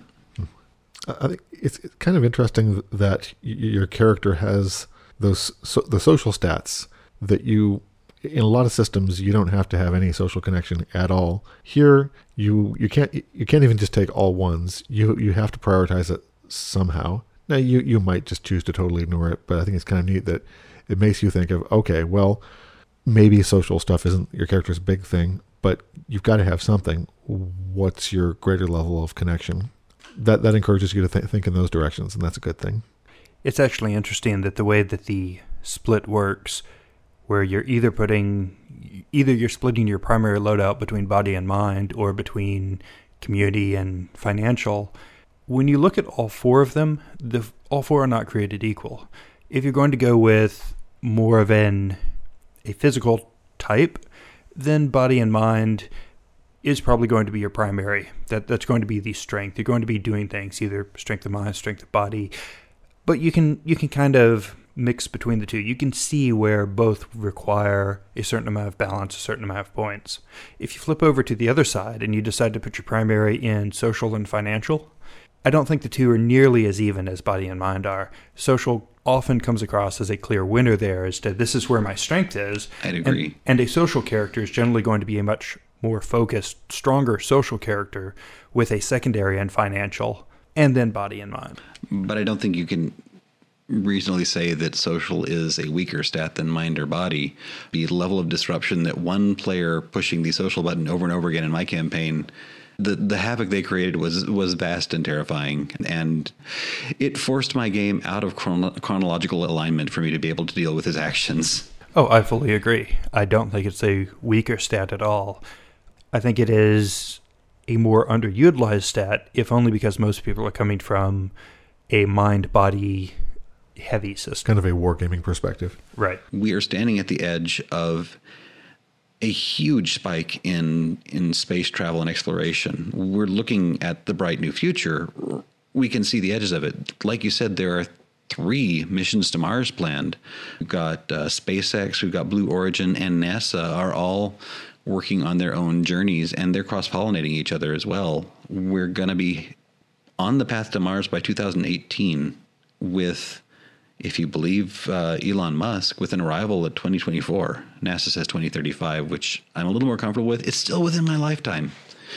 I think it's kind of interesting that your character has those so, the social stats that you, in a lot of systems, you don't have to have any social connection at all. Here, you you can't you can't even just take all ones. You you have to prioritize it somehow. Now, you you might just choose to totally ignore it, but I think it's kind of neat that it makes you think of, okay, well, maybe social stuff isn't your character's big thing, but you've got to have something. What's your greater level of connection? That that encourages you to th- think in those directions, and that's a good thing. It's actually interesting that the way that the split works, where you're either putting, either you're splitting your primary loadout between body and mind or between community and financial. When you look at all four of them, the all four are not created equal. If you're going to go with more of an a physical type, then body and mind is probably going to be your primary. That that's going to be the strength. You're going to be doing things, either strength of mind, strength of body. But you can you can kind of mix between the two. You can see where both require a certain amount of balance, a certain amount of points. If you flip over to the other side and you decide to put your primary in social and financial, I don't think the two are nearly as even as body and mind are. Social often comes across as a clear winner there as to this is where my strength is. I'd agree. And, and a social character is generally going to be a much more focused, stronger social character with a secondary and financial, and then body and mind. But I don't think you can reasonably say that social is a weaker stat than mind or body. The level of disruption that one player pushing the social button over and over again in my campaign, the the havoc they created was was vast and terrifying, and it forced my game out of chrono- chronological alignment for me to be able to deal with his actions. Oh, I fully agree. I don't think it's a weaker stat at all. I think it is a more underutilized stat, if only because most people are coming from a mind-body heavy system. Kind of a wargaming perspective. Right. We are standing at the edge of a huge spike in in space travel and exploration. We're looking at the bright new future. We can see the edges of it. Like you said, there are three missions to Mars planned. We've got uh, SpaceX, we've got Blue Origin, and NASA are all working on their own journeys, and they're cross-pollinating each other as well. We're going to be on the path to Mars by two thousand eighteen with, if you believe uh, Elon Musk, with an arrival at twenty twenty-four. NASA says twenty thirty-five, which I'm a little more comfortable with. It's still within my lifetime.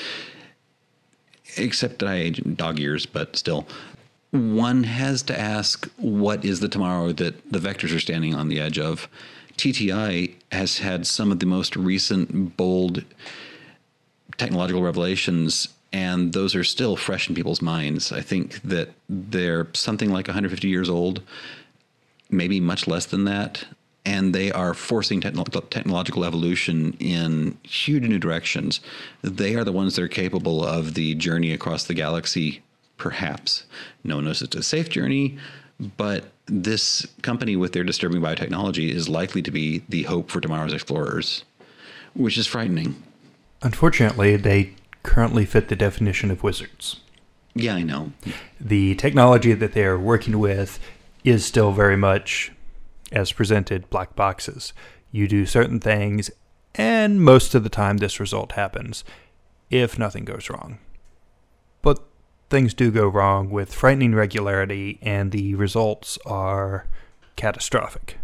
Except that I age in dog years, but still. One has to ask, what is the tomorrow that the vectors are standing on the edge of? T T I has had some of the most recent bold technological revelations, and those are still fresh in people's minds. I think that they're something like one hundred fifty years old, maybe much less than that, and they are forcing techno- technological evolution in huge new directions. They are the ones that are capable of the journey across the galaxy, perhaps. No one knows it's a safe journey, but this company with their disturbing biotechnology is likely to be the hope for tomorrow's explorers, which is frightening. Unfortunately, they currently fit the definition of wizards. Yeah, I know. The technology that they are working with is still very much, as presented, black boxes. You do certain things, and most of the time this result happens, if nothing goes wrong. But things do go wrong with frightening regularity, and the results are catastrophic.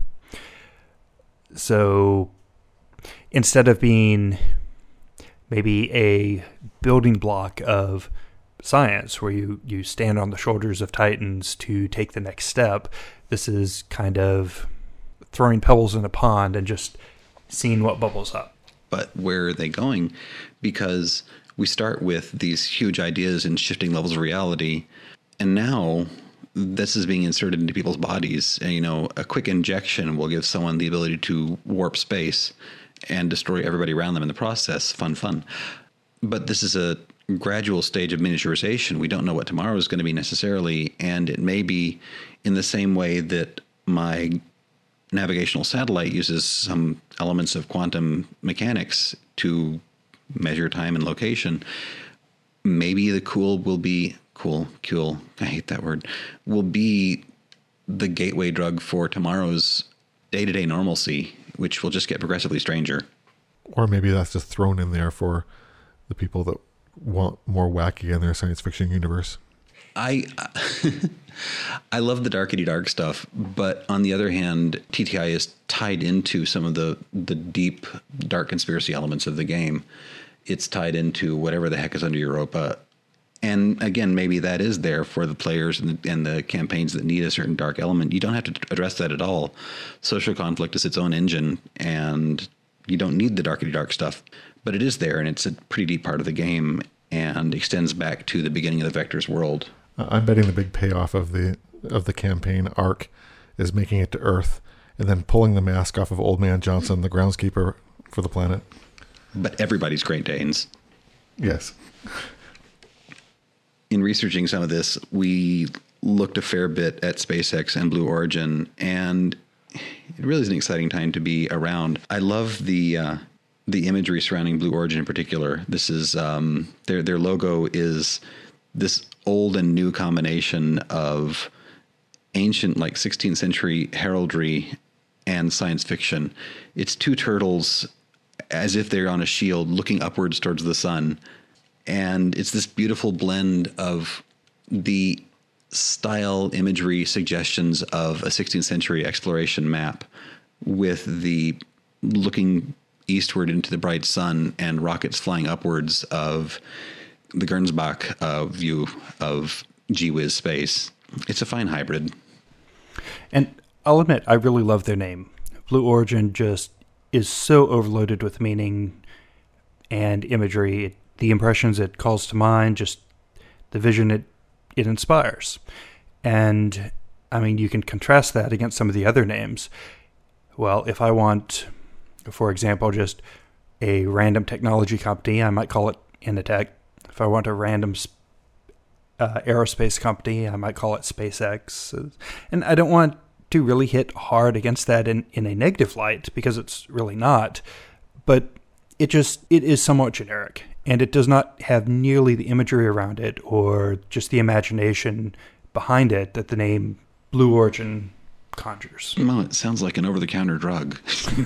So instead of being maybe a building block of science where you, you stand on the shoulders of titans to take the next step, this is kind of throwing pebbles in a pond and just seeing what bubbles up. But where are they going? Because we start with these huge ideas and shifting levels of reality, and now this is being inserted into people's bodies. And, you know, a quick injection will give someone the ability to warp space and destroy everybody around them in the process. Fun, fun. But this is a gradual stage of miniaturization. We don't know what tomorrow is going to be necessarily, and it may be in the same way that my navigational satellite uses some elements of quantum mechanics to measure time and location. Maybe the cool will be cool, cool. I hate that word. Will be the gateway drug for tomorrow's day-to-day normalcy, which will just get progressively stranger. Or maybe that's just thrown in there for the people that want more wacky in their science fiction universe. I I love the darkety dark stuff, but on the other hand, T T I is tied into some of the, the deep dark conspiracy elements of the game. It's tied into whatever the heck is under Europa. And again, maybe that is there for the players and the, and the campaigns that need a certain dark element. You don't have to address that at all. Social conflict is its own engine, and you don't need the darkety dark stuff. But it is there, and it's a pretty deep part of the game and extends back to the beginning of the Vector's world. I'm betting the big payoff of the of the campaign arc is making it to Earth and then pulling the mask off of Old Man Johnson, the groundskeeper for the planet. But everybody's Great Danes. Yes. In researching some of this, we looked a fair bit at SpaceX and Blue Origin, and it really is an exciting time to be around. I love the uh, the imagery surrounding Blue Origin in particular. This is um, their their logo is this old and new combination of ancient, like sixteenth century heraldry and science fiction. It's two turtles as if they're on a shield looking upwards towards the sun. And it's this beautiful blend of the style, imagery, suggestions of a sixteenth century exploration map with the looking eastward into the bright sun and rockets flying upwards of the Gernsback uh, view of Gee Whiz space. It's a fine hybrid. And I'll admit, I really love their name. Blue Origin just is so overloaded with meaning and imagery. It, the impressions it calls to mind, just the vision it, it inspires. And, I mean, you can contrast that against some of the other names. Well, if I want, for example, just a random technology company, I might call it Initech. If I want a random uh, aerospace company, I might call it SpaceX. And I don't want to really hit hard against that in, in a negative light, because it's really not. But it just, it is somewhat generic, and it does not have nearly the imagery around it or just the imagination behind it that the name Blue Origin conjures. Well, it sounds like an over-the-counter drug.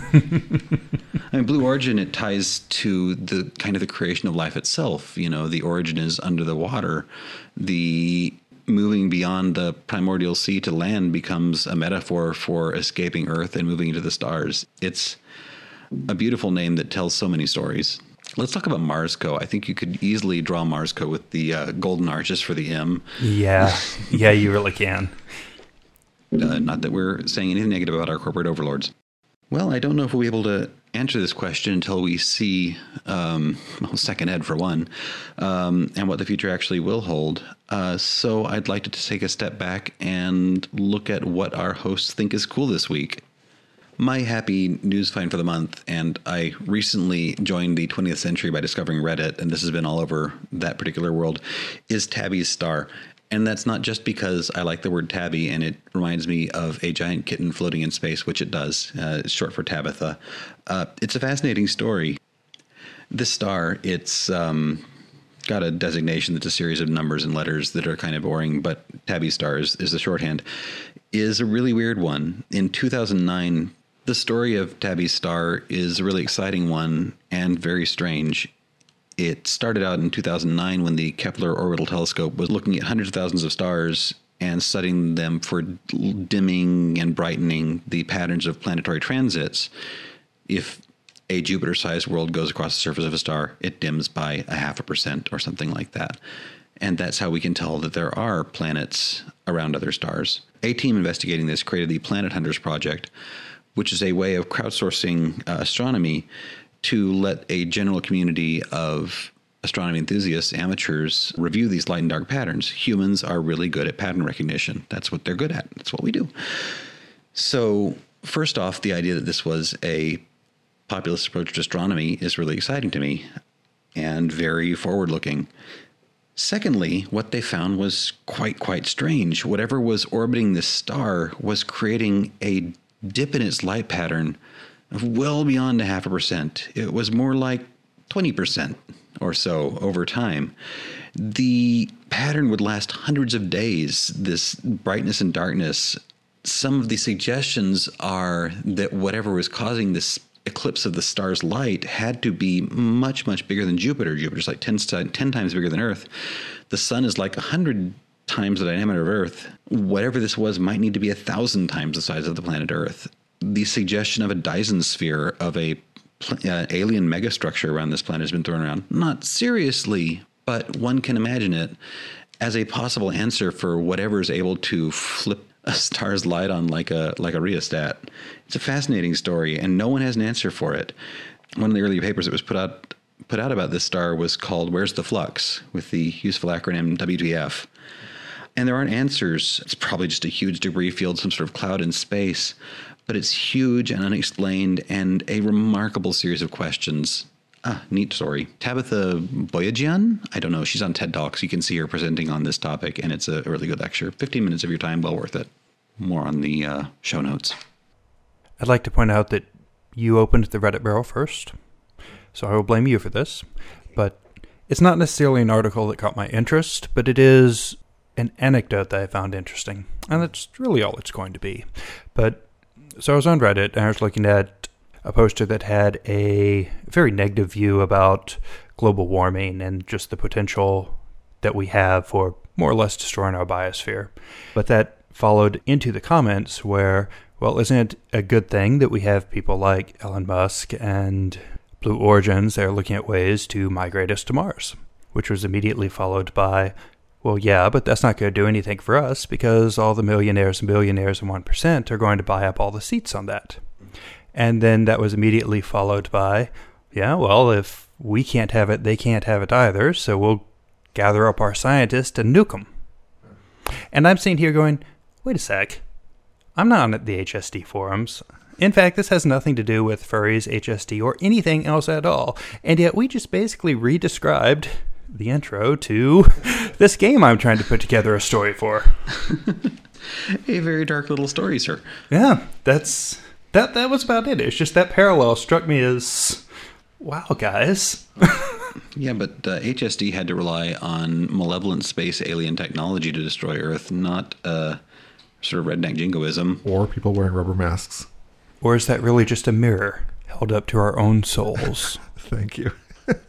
I mean, Blue Origin, it ties to the kind of the creation of life itself. You know, the origin is under the water. The moving beyond the primordial sea to land becomes a metaphor for escaping Earth and moving into the stars. It's a beautiful name that tells so many stories. Let's talk about Marsco. I think you could easily draw Marsco with the uh, golden arches for the M. Yeah, yeah, you really can. Uh, not that we're saying anything negative about our corporate overlords. Well, I don't know if we'll be able to answer this question until we see um, well, Second Ed for one, um, and what the future actually will hold. Uh, so I'd like to take a step back and look at what our hosts think is cool this week. My happy news find for the month, and I recently joined the twentieth century by discovering Reddit, and this has been all over that particular world, is Tabby's star. And that's not just because I like the word tabby and it reminds me of a giant kitten floating in space, which it does. Uh, it's short for Tabitha. Uh, it's a fascinating story. This star, it's um, got a designation that's a series of numbers and letters that are kind of boring, but Tabby star is, is the shorthand, is a really weird one. In two thousand nine, the story of Tabby's star is a really exciting one and very strange. It started out in two thousand nine when the Kepler Orbital Telescope was looking at hundreds of thousands of stars and studying them for dimming and brightening the patterns of planetary transits. If a Jupiter-sized world goes across the surface of a star, it dims by a half a percent or something like that. And that's how we can tell that there are planets around other stars. A team investigating this created the Planet Hunters Project, which is a way of crowdsourcing uh, astronomy to let a general community of astronomy enthusiasts, amateurs, review these light and dark patterns. Humans are really good at pattern recognition. That's what they're good at. That's what we do. So first off, the idea that this was a populist approach to astronomy is really exciting to me and very forward-looking. Secondly, what they found was quite, quite strange. Whatever was orbiting this star was creating a dip in its light pattern of well beyond a half a percent. It was more like twenty percent or so over time. The pattern would last hundreds of days, this brightness and darkness. Some of the suggestions are that whatever was causing this eclipse of the star's light had to be much, much bigger than Jupiter. Jupiter's like ten, ten times bigger than Earth. The sun is like one hundred times the diameter of Earth. Whatever this was might need to be a thousand times the size of the planet Earth. The suggestion of a Dyson sphere, of a uh, alien megastructure around this planet, has been thrown around. Not seriously, but one can imagine it as a possible answer for whatever is able to flip a star's light on like a like a rheostat. It's a fascinating story, and no one has an answer for it. One of the early papers that was put out put out about this star was called "Where's the Flux?" with the useful acronym W T F. And there aren't answers. It's probably just a huge debris field, some sort of cloud in space. But it's huge and unexplained and a remarkable series of questions. Ah, neat story. Tabitha Boyajian? I don't know. She's on TED Talks. You can see her presenting on this topic, and it's a really good lecture. fifteen minutes of your time, well worth it. More on the uh, show notes. I'd like to point out that you opened the Reddit barrel first, so I will blame you for this. But it's not necessarily an article that caught my interest, but it is an anecdote that I found interesting. And that's really all it's going to be. But so I was on Reddit, and I was looking at a poster that had a very negative view about global warming and just the potential that we have for more or less destroying our biosphere. But that followed into the comments where, well, isn't it a good thing that we have people like Elon Musk and Blue Origins that are looking at ways to migrate us to Mars? Which was immediately followed by, well, yeah, but that's not going to do anything for us because all the millionaires and billionaires and one percent are going to buy up all the seats on that. And then that was immediately followed by, yeah, well, if we can't have it, they can't have it either, so we'll gather up our scientists and nuke them. And I'm sitting here going, wait a sec, I'm not on the H S D forums. In fact, this has nothing to do with furries, H S D, or anything else at all. And yet we just basically re-described the intro to this game I'm trying to put together a story for. A very dark little story, sir. Yeah, that's that that was about it. It's just that parallel struck me as, wow, guys. Yeah, but uh, H S D had to rely on malevolent space alien technology to destroy Earth, not uh, sort of redneck jingoism. Or people wearing rubber masks. Or is that really just a mirror held up to our own souls? Thank you.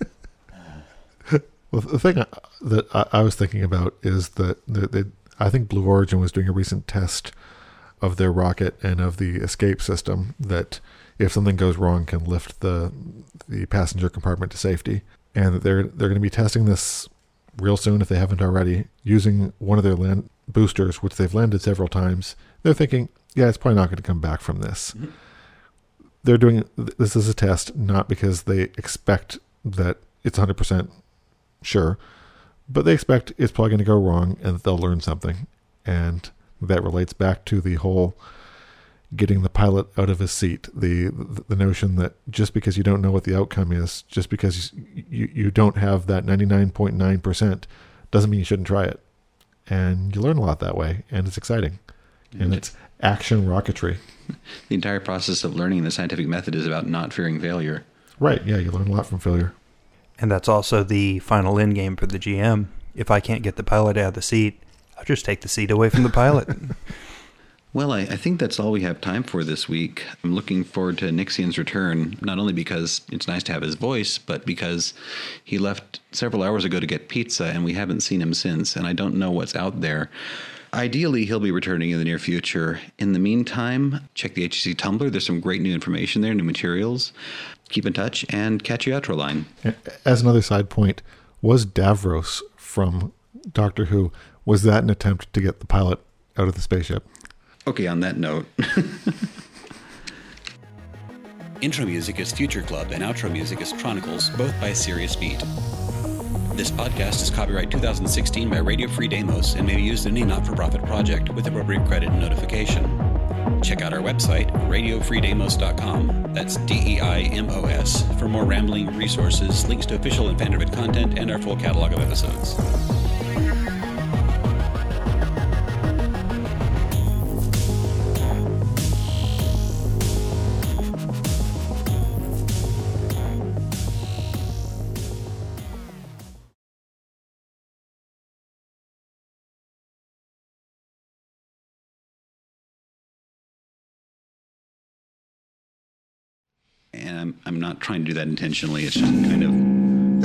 Well, the thing that I was thinking about is that they, I think Blue Origin was doing a recent test of their rocket and of the escape system that, if something goes wrong, can lift the the passenger compartment to safety. And that they're they're going to be testing this real soon, if they haven't already, using one of their land boosters, which they've landed several times. They're thinking, yeah, it's probably not going to come back from this. Mm-hmm. they're doing this as a test, not because they expect that it's one hundred percent sure, but they expect it's probably going to go wrong and that they'll learn something. And that relates back to the whole getting the pilot out of his seat, the the notion that just because you don't know what the outcome is, just because you, you don't have that ninety-nine point nine percent, doesn't mean you shouldn't try it. And you learn a lot that way, and it's exciting. And it's action rocketry. The entire process of learning the scientific method is about not fearing failure. Right, yeah, you learn a lot from failure. And that's also the final end game for the G M. If I can't get the pilot out of the seat, I'll just take the seat away from the pilot. Well, I, I think that's all we have time for this week. I'm looking forward to Nixian's return, not only because it's nice to have his voice, but because he left several hours ago to get pizza, and we haven't seen him since, and I don't know what's out there. Ideally, he'll be returning in the near future. In the meantime, check the H E C Tumblr. There's some great new information there, new materials. Keep in touch, and catch your outro line. As another side point, was Davros from Doctor Who, was that an attempt to get the pilot out of the spaceship? Okay, on that note. Intro music is Future Club and outro music is Chronicles, both by Sirius Beat. This podcast is copyright two thousand sixteen by Radio Free Demos and may be used in any not-for-profit project with appropriate credit and notification. Check out our website, radio free demos dot com. That's D E I M O S for more rambling resources, links to official and fan-driven content, and our full catalog of episodes. And I'm, I'm not trying to do that intentionally. It's just kind of...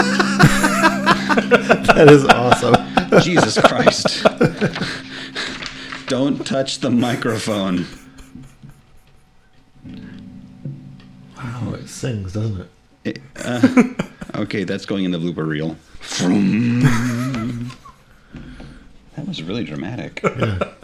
That is awesome. Jesus Christ. Don't touch the microphone. Wow, it sings, doesn't it? it uh, okay, that's going in the blooper reel. That was really dramatic. Yeah.